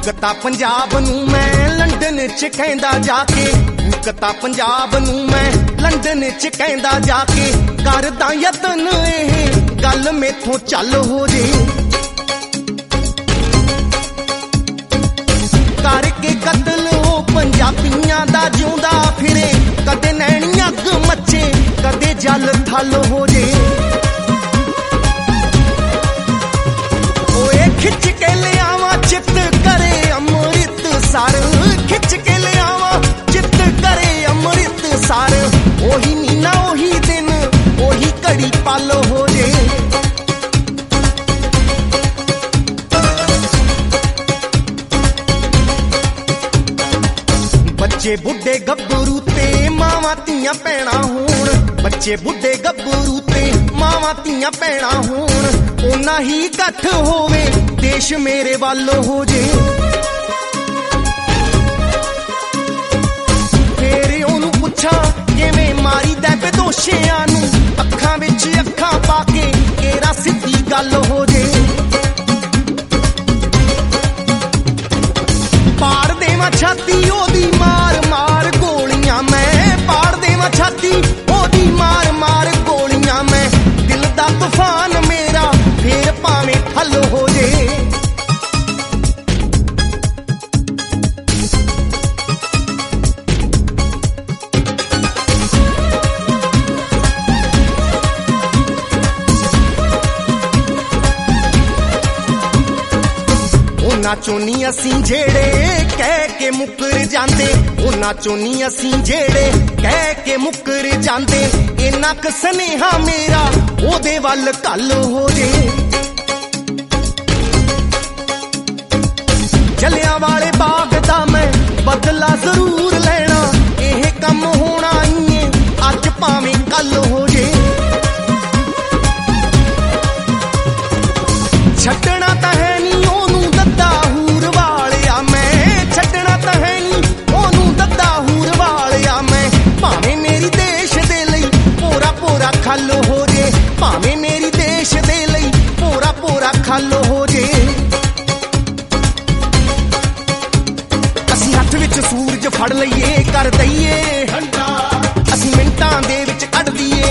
भुकता पंजाब नूं मैं लंडन च कहंदा जाके, भुकता पंजाब नूं मैं लंडन च कहंदा जाके, करदा यतन इह गल मेथों चल हो जे, करके कतल हो पंजाबियां दा जिउंदा फिरे, कदे नैनी अग मचे कदे जल थल हो जे। ओए खिच के लियावा चित करे अमृत सार, खिच के लियावा चित करे अमृत सार, ओही मीना ओही दिन ओही घड़ी पल हो जे। बच्चे बुढ़े गब्बरू ते मावां धीआं भैणां होण, बच्चे बुढ़े गब्बरू ते मावां धीआं भैणां होण, ओना ही इकट्ठ होवे देश मेरे वल हो जे। फेर ओनू पुछां किवें मारी दै बेदोशियां नूं, अखां विच अखां पाके केरा सिद्धी गल हो जे। पाड़ देवां छाती ओदी मार मार गोलियां मैं, पाड़ देवां छाती ओदी मार मार गोलियां मैं, दिल दा तूफान मेरा फेर भावें हल हो जे। उन्हां चों नी असीं जेड़े कह के मुकर जांदे, उन्हां चों नी असीं जेड़े कह के मुकर जांदे, इन्ना क सनेहा मेरा ओदे वल कल हो जे। जलियांवाले बाग दा मैं बदला जरूर लेना, एह कम होना ही अज भावें कल हो जे। छड्डना तां है नी ओनू दद्दा हूर वालिया मैं, छड्डना तां है नी ओनू दद्दा हूर वालिया मैं, भावें मेरी देश दे लई पूरा पूरा खल हो जे, भावें मेरी देश दे लई पूरा पूरा खल हो जे। असीं हत्थ विच सूरज फड़ लईए कर दईए ठंडा, असीं मिंटां दे विच कढ दईए,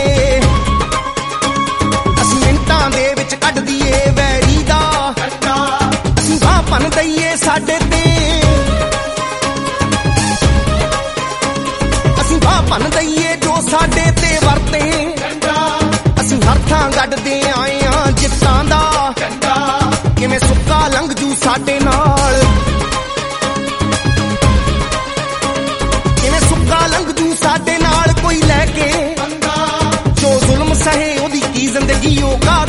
असीं मिंटां दे विच कढ दईए वैरी दा ठंडा, असीं बाह भन दईए साडे ते, असीं बाह भन दईए जो साडे ते वरते ठंडा, असीं हर थां गढ़दे आए हां जित्तां दा ठंडा, किवें सुक्का लंघ जू साडे नाल, किवें सुक्का लंघ जू साडे नाल कोई लैके, जो जुल्म सहे ओदी की जिंदगी ओ का